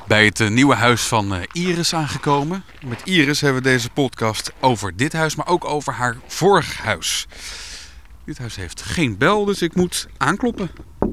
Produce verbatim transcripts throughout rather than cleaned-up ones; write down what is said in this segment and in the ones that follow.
Bij het uh, nieuwe huis van uh, Iris aangekomen. Met Iris hebben we deze podcast over dit huis, maar ook over haar vorig huis. Dit huis heeft geen bel, dus ik moet aankloppen.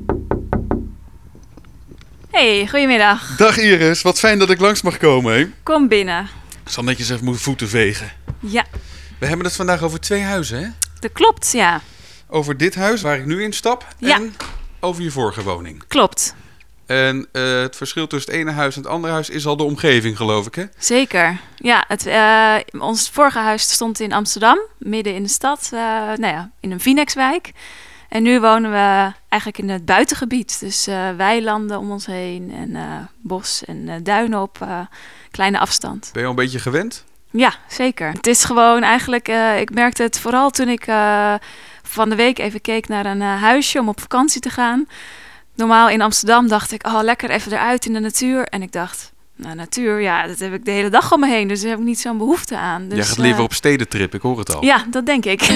Hey, goedemiddag. Dag Iris, wat fijn dat ik langs mag komen. Hè? Kom binnen. Ik zal netjes even mijn voeten vegen. Ja. We hebben het vandaag over twee huizen, hè? Dat klopt, ja. Over dit huis waar ik nu in stap Ja. en over je vorige woning. Klopt. En uh, het verschil tussen het ene huis en het andere huis is al de omgeving, geloof ik, hè? Zeker. Ja, het, uh, ons vorige huis stond in Amsterdam, midden in de stad, uh, nou ja, in een Vinex-wijk. En nu wonen we eigenlijk in het buitengebied. Dus uh, weilanden om ons heen en uh, bos en uh, duinen op uh, kleine afstand. Ben je al een beetje gewend? Ja, zeker. Het is gewoon eigenlijk, uh, ik merkte het vooral toen ik uh, van de week even keek naar een uh, huisje om op vakantie te gaan. Normaal in Amsterdam dacht ik, oh lekker even eruit in de natuur. En ik dacht, nou natuur, ja, dat heb ik de hele dag om me heen. Dus daar heb ik niet zo'n behoefte aan. Dus, Jij gaat liever uh, op stedentrip, ik hoor het al. Ja, dat denk ik.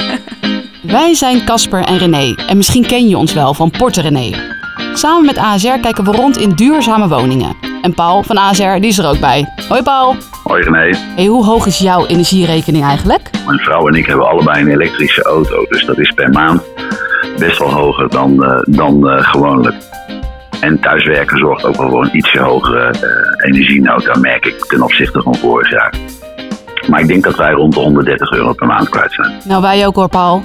Wij zijn Casper en René en misschien ken je ons wel van Porte René. Samen met A S R kijken we rond in duurzame woningen. En Paul van A S R, die is er ook bij. Hoi Paul. Hoi René. Hey, hoe hoog is jouw energierekening eigenlijk? Mijn vrouw en ik hebben allebei een elektrische auto, dus dat is per maand best wel hoger dan, uh, dan uh, gewoonlijk. En thuiswerken zorgt ook wel voor een ietsje hogere uh, energienota, merk ik ten opzichte van vorig jaar. Maar ik denk dat wij rond de honderddertig euro per maand kwijt zijn. Nou, wij ook hoor, Paul.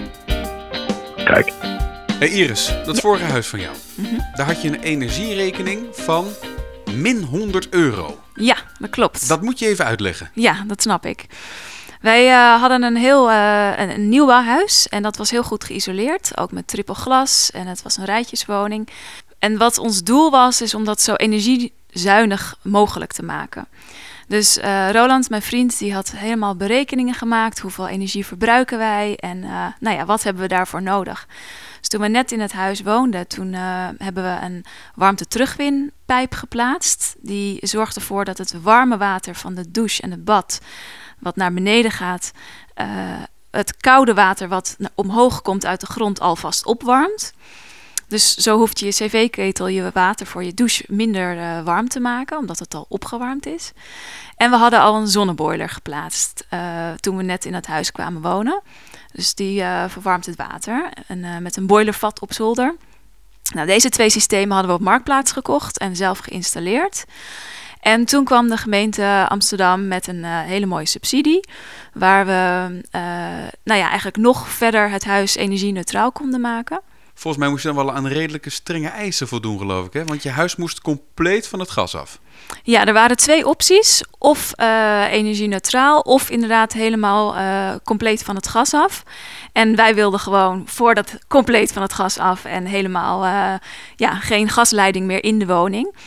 Kijk. Hey Iris, dat Ja. vorige huis van jou, Mm-hmm. daar had je een energierekening van min honderd euro. Ja, dat klopt. Dat moet je even uitleggen. Ja, dat snap ik. Wij uh, hadden een heel uh, een, een nieuwbouwhuis en dat was heel goed geïsoleerd, ook met triple glas en het was een rijtjeswoning. En wat ons doel was, is om dat zo energiezuinig mogelijk te maken. Dus uh, Roland, mijn vriend, die had helemaal berekeningen gemaakt. Hoeveel energie verbruiken wij en uh, nou ja, wat hebben we daarvoor nodig? Dus toen we net in het huis woonden, toen uh, hebben we een warmte-terugwinpijp geplaatst. Die zorgt ervoor dat het warme water van de douche en het bad, wat naar beneden gaat, uh, het koude water wat omhoog komt uit de grond alvast opwarmt. Dus zo hoeft je cv-ketel, je water voor je douche minder uh, warm te maken, omdat het al opgewarmd is. En we hadden al een zonneboiler geplaatst uh, toen we net in het huis kwamen wonen. Dus die uh, verwarmt het water en, uh, met een boilervat op zolder. Nou, deze twee systemen hadden we op Marktplaats gekocht en zelf geïnstalleerd. En toen kwam de gemeente Amsterdam met een uh, hele mooie subsidie, waar we uh, nou ja, eigenlijk nog verder het huis energie-neutraal konden maken. Volgens mij moest je dan wel aan redelijke strenge eisen voldoen, geloof ik, hè? Want je huis moest compleet van het gas af. Ja, er waren twee opties. Of uh, energie-neutraal, of inderdaad helemaal uh, compleet van het gas af. En wij wilden gewoon voor dat compleet van het gas af en helemaal uh, ja, geen gasleiding meer in de woning.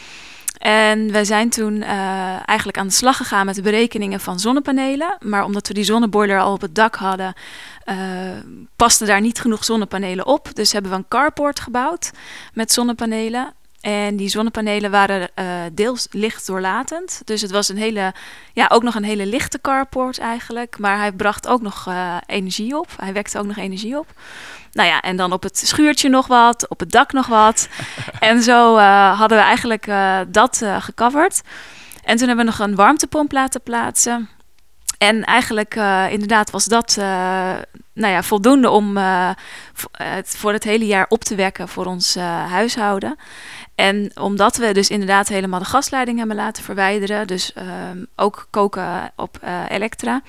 En wij zijn toen uh, eigenlijk aan de slag gegaan met de berekeningen van zonnepanelen. Maar omdat we die zonneboiler al op het dak hadden, uh, pasten daar niet genoeg zonnepanelen op. Dus hebben we een carport gebouwd met zonnepanelen. En die zonnepanelen waren uh, deels lichtdoorlatend. Dus het was een hele, ja, ook nog een hele lichte carport eigenlijk. Maar hij bracht ook nog uh, energie op. Hij wekte ook nog energie op. Nou ja, en dan op het schuurtje nog wat, op het dak nog wat. En zo uh, hadden we eigenlijk uh, dat uh, gecoverd. En toen hebben we nog een warmtepomp laten plaatsen. En eigenlijk uh, inderdaad was dat uh, nou ja, voldoende om uh, het voor het hele jaar op te wekken voor ons uh, huishouden. En omdat we dus inderdaad helemaal de gasleiding hebben laten verwijderen, dus uh, ook koken op uh, Elektra,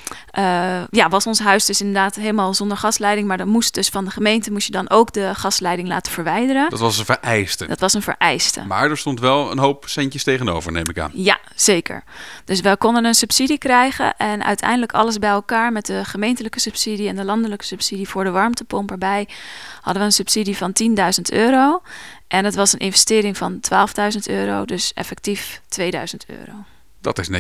uh, ja, was ons huis dus inderdaad helemaal zonder gasleiding. Maar dan moest dus van de gemeente moest je dan ook de gasleiding laten verwijderen. Dat was een vereiste. Dat was een vereiste. Maar er stond wel een hoop centjes tegenover, neem ik aan. Ja, zeker. Dus we konden een subsidie krijgen en uiteindelijk alles bij elkaar met de gemeentelijke subsidie en de landelijke subsidie voor de warmtepomp erbij hadden we een subsidie van tienduizend euro. En het was een investering van twaalfduizend euro, dus effectief tweeduizend euro. Dat is netjes.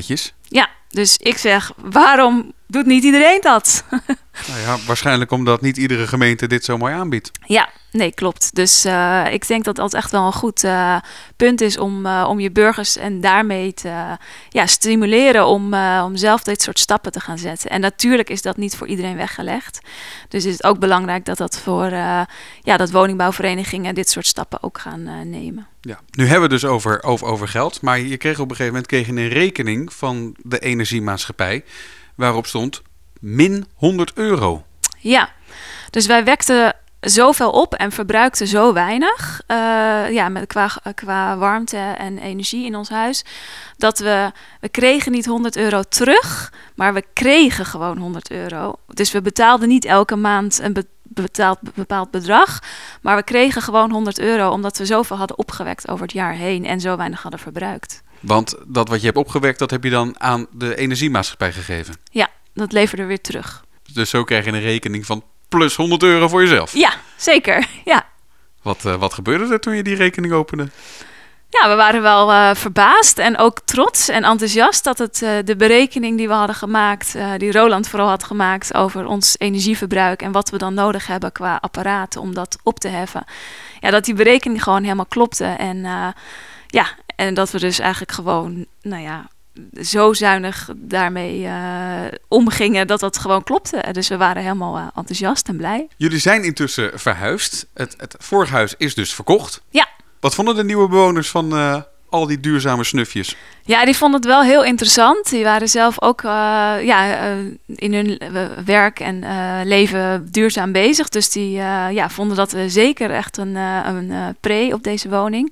Ja, dus ik zeg, waarom doet niet iedereen dat? Nou ja, waarschijnlijk omdat niet iedere gemeente dit zo mooi aanbiedt. Ja, nee, klopt. Dus uh, ik denk dat dat echt wel een goed uh, punt is om, uh, om je burgers en daarmee te uh, ja, stimuleren om, uh, om zelf dit soort stappen te gaan zetten. En natuurlijk is dat niet voor iedereen weggelegd. Dus is het ook belangrijk dat dat voor uh, ja, dat woningbouwverenigingen dit soort stappen ook gaan uh, nemen. Ja, nu hebben we het dus over, over, over geld. Maar je kreeg op een gegeven moment kreeg je een rekening van de energiemaatschappij waarop stond min honderd euro. Ja, dus wij wekten zoveel op en verbruikten zo weinig uh, ja, met, qua, qua warmte en energie in ons huis, dat we, we kregen niet honderd euro terug, maar we kregen gewoon honderd euro. Dus we betaalden niet elke maand een be, betaald, bepaald bedrag, maar we kregen gewoon honderd euro omdat we zoveel hadden opgewekt over het jaar heen en zo weinig hadden verbruikt. Want dat wat je hebt opgewekt, dat heb je dan aan de energiemaatschappij gegeven? Ja, dat leverde weer terug. Dus zo krijg je een rekening van plus honderd euro voor jezelf? Ja, zeker. Ja. Wat, uh, wat gebeurde er toen je die rekening opende? Ja, we waren wel uh, verbaasd en ook trots en enthousiast dat het uh, de berekening die we hadden gemaakt, uh, die Roland vooral had gemaakt over ons energieverbruik en wat we dan nodig hebben qua apparaten om dat op te heffen. Ja, dat die berekening gewoon helemaal klopte en uh, ja, en dat we dus eigenlijk gewoon, nou ja, zo zuinig daarmee uh, omgingen dat dat gewoon klopte. Dus we waren helemaal uh, enthousiast en blij. Jullie zijn intussen verhuisd. Het, het vorige huis is dus verkocht. Ja. Wat vonden de nieuwe bewoners van uh, al die duurzame snufjes? Ja, die vonden het wel heel interessant. Die waren zelf ook uh, ja, uh, in hun uh, werk en uh, leven duurzaam bezig. Dus die uh, ja, vonden dat uh, zeker echt een, uh, een uh, pre op deze woning.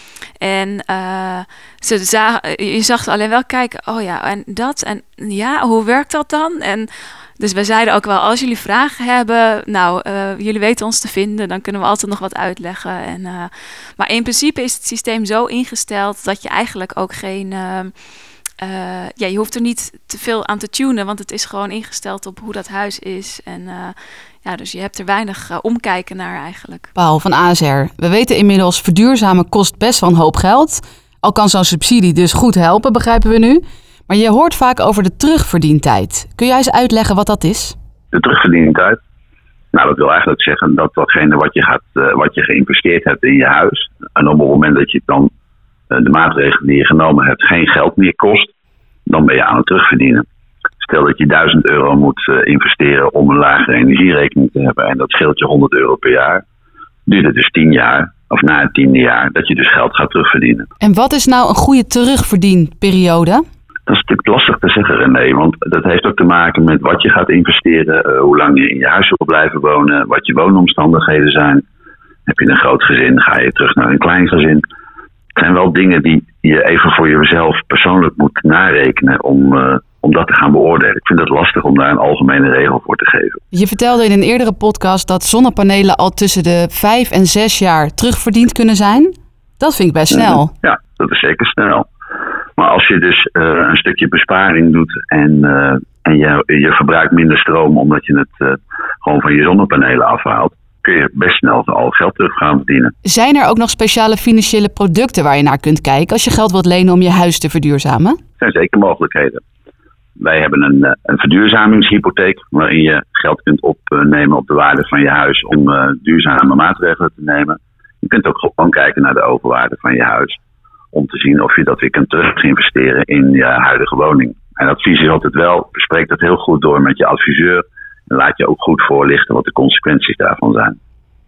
En uh, ze zagen, je zag alleen wel kijken, oh ja, en dat, en ja, hoe werkt dat dan? En dus we zeiden ook wel, als jullie vragen hebben, nou, uh, jullie weten ons te vinden, dan kunnen we altijd nog wat uitleggen. En, uh, maar in principe is het systeem zo ingesteld dat je eigenlijk ook geen, uh, uh, ja, je hoeft er niet te veel aan te tunen, want het is gewoon ingesteld op hoe dat huis is. En uh, ja, dus je hebt er weinig uh, omkijken naar eigenlijk. Paul van A S R, we weten inmiddels, verduurzamen kost best wel een hoop geld. Al kan zo'n subsidie dus goed helpen, begrijpen we nu. Maar je hoort vaak over de terugverdientijd. Kun jij eens uitleggen wat dat is? De terugverdientijd? Nou, dat wil eigenlijk zeggen dat datgene wat je, gaat, uh, wat je geïnvesteerd hebt in je huis, en op het moment dat je dan uh, de maatregelen die je genomen hebt geen geld meer kost, dan ben je aan het terugverdienen. Stel dat je duizend euro moet uh, investeren om een lagere energierekening te hebben en dat scheelt je honderd euro per jaar, duurt het dus tien jaar, of na het tiende jaar, dat je dus geld gaat terugverdienen. En wat is nou een goede terugverdienperiode? Dat is natuurlijk lastig te zeggen, René, want dat heeft ook te maken met wat je gaat investeren, uh, hoe lang je in je huis wil blijven wonen, wat je woonomstandigheden zijn. Heb je een groot gezin, ga je terug naar een klein gezin. Het zijn wel dingen die je even voor jezelf persoonlijk moet narekenen om, uh, om dat te gaan beoordelen. Ik vind het lastig om daar een algemene regel voor te geven. Je vertelde in een eerdere podcast dat zonnepanelen al tussen de vijf en zes jaar terugverdiend kunnen zijn. Dat vind ik best snel. Ja, dat is zeker snel. Maar als je dus uh, een stukje besparing doet en, uh, en je, je verbruikt minder stroom omdat je het uh, gewoon van je zonnepanelen afhaalt, kun je best snel al geld terug gaan verdienen. Zijn er ook nog speciale financiële producten waar je naar kunt kijken als je geld wilt lenen om je huis te verduurzamen? Er zijn zeker mogelijkheden. Wij hebben een, een verduurzamingshypotheek waarin je geld kunt opnemen op de waarde van je huis om uh, duurzame maatregelen te nemen. Je kunt ook gewoon kijken naar de overwaarde van je huis om te zien of je dat weer kunt terug investeren in je huidige woning. En advies is altijd wel, bespreek dat heel goed door met je adviseur en laat je ook goed voorlichten wat de consequenties daarvan zijn.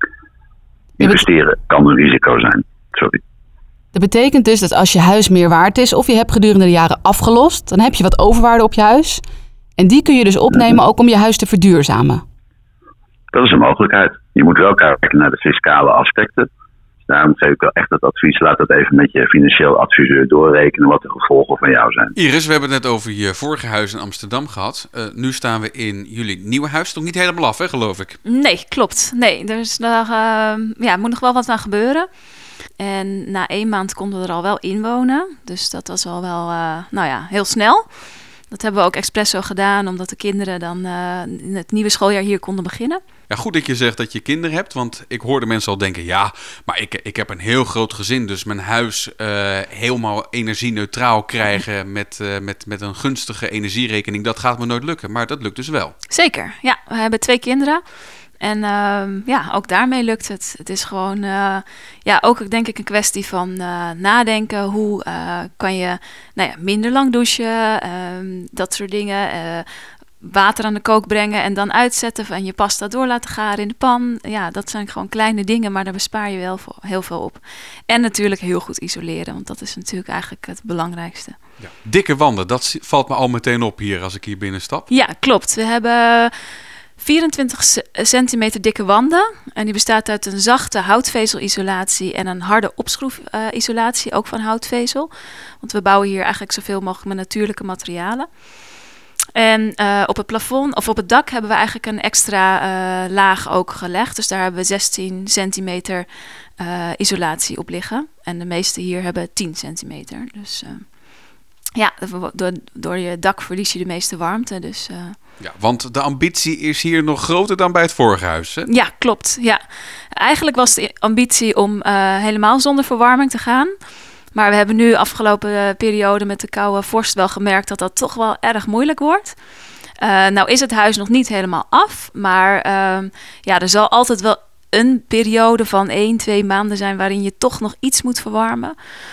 Investeren kan een risico zijn. Sorry. Dat betekent dus dat als je huis meer waard is of je hebt gedurende de jaren afgelost, dan heb je wat overwaarde op je huis. En die kun je dus opnemen ook om je huis te verduurzamen. Dat is een mogelijkheid. Je moet wel kijken naar de fiscale aspecten. Daarom geef ik wel echt het advies. Laat dat even met je financieel adviseur doorrekenen wat de gevolgen van jou zijn. Iris, we hebben het net over je vorige huis in Amsterdam gehad. Uh, nu staan we in jullie nieuwe huis. Toch niet helemaal af, hè, geloof ik? Nee, klopt. Nee, dus daar uh, ja, moet nog wel wat aan gebeuren. En na één maand konden we er al wel in wonen. Dus dat was al wel, uh, nou ja, heel snel. Dat hebben we ook expres zo gedaan, omdat de kinderen dan uh, in het nieuwe schooljaar hier konden beginnen. Ja, goed dat je zegt dat je kinderen hebt, want ik hoorde mensen al denken, ja, maar ik, ik heb een heel groot gezin, dus mijn huis uh, helemaal energie-neutraal krijgen met, uh, met, met een gunstige energierekening, dat gaat me nooit lukken. Maar dat lukt dus wel. Zeker, ja. We hebben twee kinderen. En uh, ja, ook daarmee lukt het. Het is gewoon, uh, ja, ook denk ik een kwestie van uh, nadenken. Hoe uh, kan je nou ja, minder lang douchen, uh, dat soort dingen. Uh, water aan de kook brengen en dan uitzetten en je pasta door laten garen in de pan. Ja, dat zijn gewoon kleine dingen, maar daar bespaar je wel heel veel op. En natuurlijk heel goed isoleren, want dat is natuurlijk eigenlijk het belangrijkste. Ja. Dikke wanden, dat valt me al meteen op hier als ik hier binnenstap. Ja, klopt. We hebben vierentwintig centimeter dikke wanden. En die bestaat uit een zachte houtvezelisolatie en een harde opschroefisolatie, uh, ook van houtvezel. Want we bouwen hier eigenlijk zoveel mogelijk met natuurlijke materialen. En uh, op het plafond of op het dak hebben we eigenlijk een extra uh, laag ook gelegd. Dus daar hebben we zestien centimeter uh, isolatie op liggen. En de meeste hier hebben tien centimeter. Dus uh, ja, door, door je dak verlies je de meeste warmte. Dus, uh, ja, want de ambitie is hier nog groter dan bij het vorige huis, hè? Ja, klopt. Ja. Eigenlijk was de ambitie om uh, helemaal zonder verwarming te gaan. Maar we hebben nu afgelopen periode met de koude vorst wel gemerkt dat dat toch wel erg moeilijk wordt. Uh, nou is het huis nog niet helemaal af, maar uh, ja, er zal altijd wel een periode van één, twee maanden zijn waarin je toch nog iets moet verwarmen.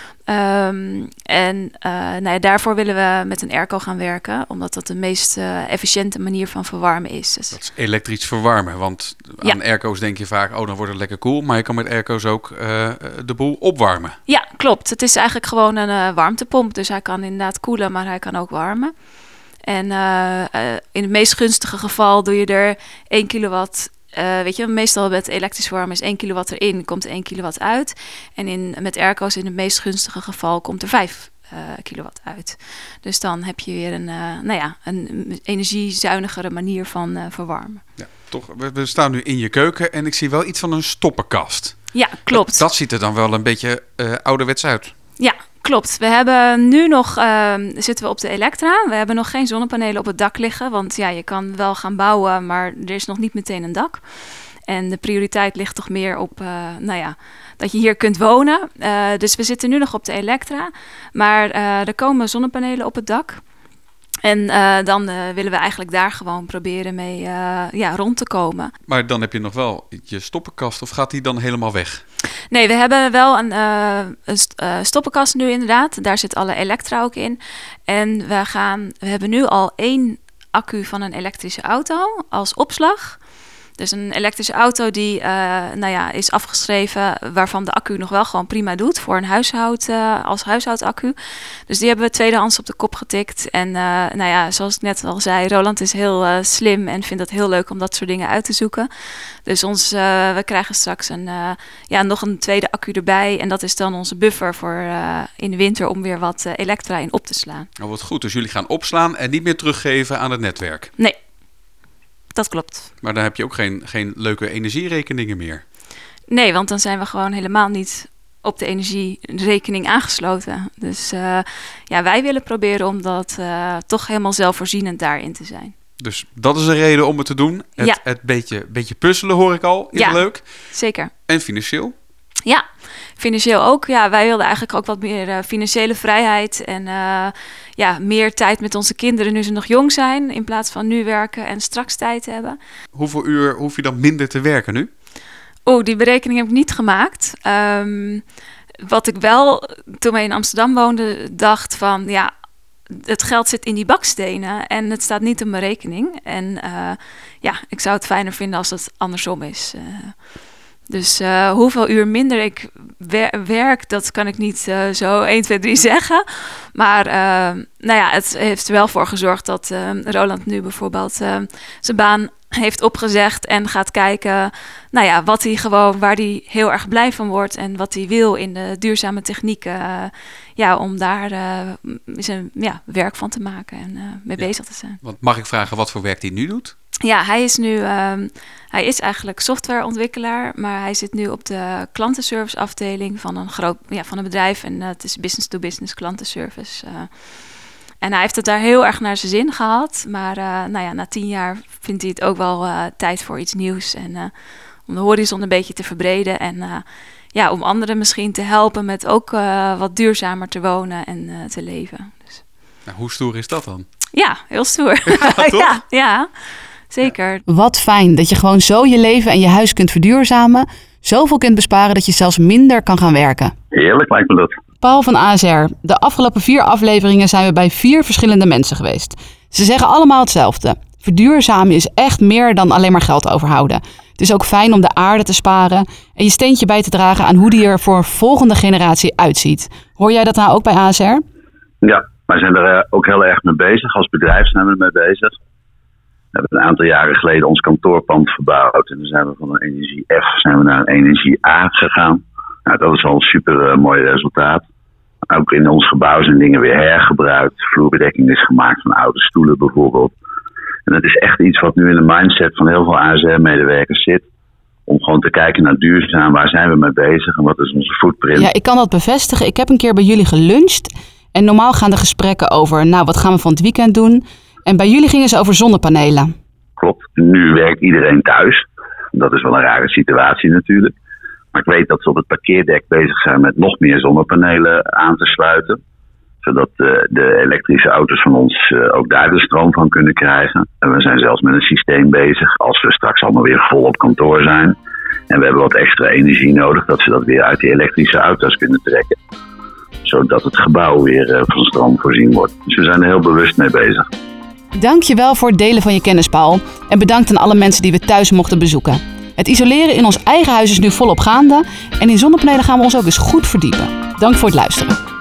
Um, en uh, nou ja, daarvoor willen we met een airco gaan werken, omdat dat de meest uh, efficiënte manier van verwarmen is. Dus dat is elektrisch verwarmen, want aan ja. airco's denk je vaak, oh dan wordt het lekker koel, maar je kan met airco's ook uh, de boel opwarmen. Ja, klopt. Het is eigenlijk gewoon een uh, warmtepomp, dus hij kan inderdaad koelen, maar hij kan ook warmen. En uh, uh, in het meest gunstige geval doe je er één kilowatt. Uh, weet je, meestal met elektrisch verwarmen is één kilowatt erin, komt er één kilowatt uit. En in, met airco's in het meest gunstige geval komt er vijf uh, kilowatt uit. Dus dan heb je weer een, uh, nou ja, een energiezuinigere manier van uh, verwarmen. Ja, toch, we, we staan nu in je keuken en ik zie wel iets van een stoppenkast. Ja, klopt. Dat, dat ziet er dan wel een beetje uh, ouderwets uit. Ja, klopt. We hebben nu nog, uh, zitten we op de Electra. We hebben nog geen zonnepanelen op het dak liggen. Want ja, je kan wel gaan bouwen, maar er is nog niet meteen een dak. En de prioriteit ligt toch meer op, uh, nou ja, dat je hier kunt wonen. Uh, dus we zitten nu nog op de Electra. Maar uh, er komen zonnepanelen op het dak. En uh, dan uh, willen we eigenlijk daar gewoon proberen mee uh, ja, rond te komen. Maar dan heb je nog wel je stoppenkast, of gaat die dan helemaal weg? Nee, we hebben wel een, uh, een st- uh, stoppenkast nu inderdaad. Daar zit alle elektra ook in. En we, gaan, we hebben nu al één accu van een elektrische auto als opslag. Dus een elektrische auto die uh, nou ja, is afgeschreven, waarvan de accu nog wel gewoon prima doet voor een huishoud, uh, als huishoudaccu. Dus die hebben we tweedehands op de kop getikt. En uh, nou ja, zoals ik net al zei, Roland is heel uh, slim en vindt het heel leuk om dat soort dingen uit te zoeken. Dus ons, uh, we krijgen straks een, uh, ja, nog een tweede accu erbij. En dat is dan onze buffer voor uh, in de winter om weer wat uh, elektra in op te slaan. Oh, wat goed, dus jullie gaan opslaan en niet meer teruggeven aan het netwerk? Nee. Dat klopt. Maar dan heb je ook geen, geen leuke energierekeningen meer. Nee, want dan zijn we gewoon helemaal niet op de energierekening aangesloten. Dus uh, ja, wij willen proberen om dat uh, toch helemaal zelfvoorzienend daarin te zijn. Dus dat is een reden om het te doen. Het, ja. het beetje, beetje puzzelen hoor ik al. Is ja, leuk. Zeker. En financieel? Ja, financieel ook. Ja, wij wilden eigenlijk ook wat meer uh, financiële vrijheid en uh, ja, meer tijd met onze kinderen nu ze nog jong zijn, in plaats van nu werken en straks tijd hebben. Hoeveel uur hoef je dan minder te werken nu? Oeh, die berekening heb ik niet gemaakt. Um, wat ik wel, toen wij in Amsterdam woonden, dacht van ja, het geld zit in die bakstenen en het staat niet op mijn rekening. En uh, ja, ik zou het fijner vinden als het andersom is. Uh, Dus uh, hoeveel uur minder ik wer- werk, dat kan ik niet uh, zo één, twee, drie zeggen. Maar uh, nou ja, het heeft er wel voor gezorgd dat uh, Roland nu bijvoorbeeld uh, zijn baan heeft opgezegd en gaat kijken, nou ja, wat hij gewoon, waar hij heel erg blij van wordt en wat hij wil in de duurzame technieken, uh, ja, om daar uh, zijn ja, werk van te maken en uh, mee ja. bezig te zijn. Want mag ik vragen wat voor werk hij nu doet? Ja, hij is nu, um, hij is eigenlijk softwareontwikkelaar, maar hij zit nu op de klantenservice afdeling van een groot, ja, van een bedrijf en uh, het is business to business klantenservice. Uh, En hij heeft het daar heel erg naar zijn zin gehad. Maar uh, nou ja, na tien jaar vindt hij het ook wel uh, tijd voor iets nieuws. En uh, om de horizon een beetje te verbreden. En uh, ja, om anderen misschien te helpen met ook uh, wat duurzamer te wonen en uh, te leven. Dus. Nou, hoe stoer is dat dan? Ja, heel stoer. Ja, toch? ja, ja, zeker. Wat fijn dat je gewoon zo je leven en je huis kunt verduurzamen. Zoveel kunt besparen dat je zelfs minder kan gaan werken. Heerlijk lijkt me dat. Paul van A S R, de afgelopen vier afleveringen zijn we bij vier verschillende mensen geweest. Ze zeggen allemaal hetzelfde. Verduurzamen is echt meer dan alleen maar geld overhouden. Het is ook fijn om de aarde te sparen en je steentje bij te dragen aan hoe die er voor een volgende generatie uitziet. Hoor jij dat nou ook bij A S R? Ja, wij zijn er ook heel erg mee bezig. Als bedrijf zijn we er mee bezig. We hebben een aantal jaren geleden ons kantoorpand verbouwd. En dan zijn we van een energie F zijn we naar een energie A gegaan. Nou, dat is al een super uh, mooi resultaat. Ook in ons gebouw zijn dingen weer hergebruikt. Vloerbedekking is gemaakt van oude stoelen bijvoorbeeld. En dat is echt iets wat nu in de mindset van heel veel A S R-medewerkers zit. Om gewoon te kijken naar duurzaam. Waar zijn we mee bezig en wat is onze footprint? Ja, ik kan dat bevestigen. Ik heb een keer bij jullie geluncht. En normaal gaan de gesprekken over, nou, wat gaan we van het weekend doen? En bij jullie gingen ze over zonnepanelen. Klopt. Nu werkt iedereen thuis. Dat is wel een rare situatie natuurlijk. Maar ik weet dat ze op het parkeerdek bezig zijn met nog meer zonnepanelen aan te sluiten. Zodat uh, de elektrische auto's van ons uh, ook daar de stroom van kunnen krijgen. En we zijn zelfs met een systeem bezig als we straks allemaal weer vol op kantoor zijn. En we hebben wat extra energie nodig dat ze dat weer uit die elektrische auto's kunnen trekken. Zodat het gebouw weer uh, van stroom voorzien wordt. Dus we zijn er heel bewust mee bezig. Dank je wel voor het delen van je kennis, Paul. En bedankt aan alle mensen die we thuis mochten bezoeken. Het isoleren in ons eigen huis is nu volop gaande. En in zonnepanelen gaan we ons ook eens goed verdiepen. Dank voor het luisteren.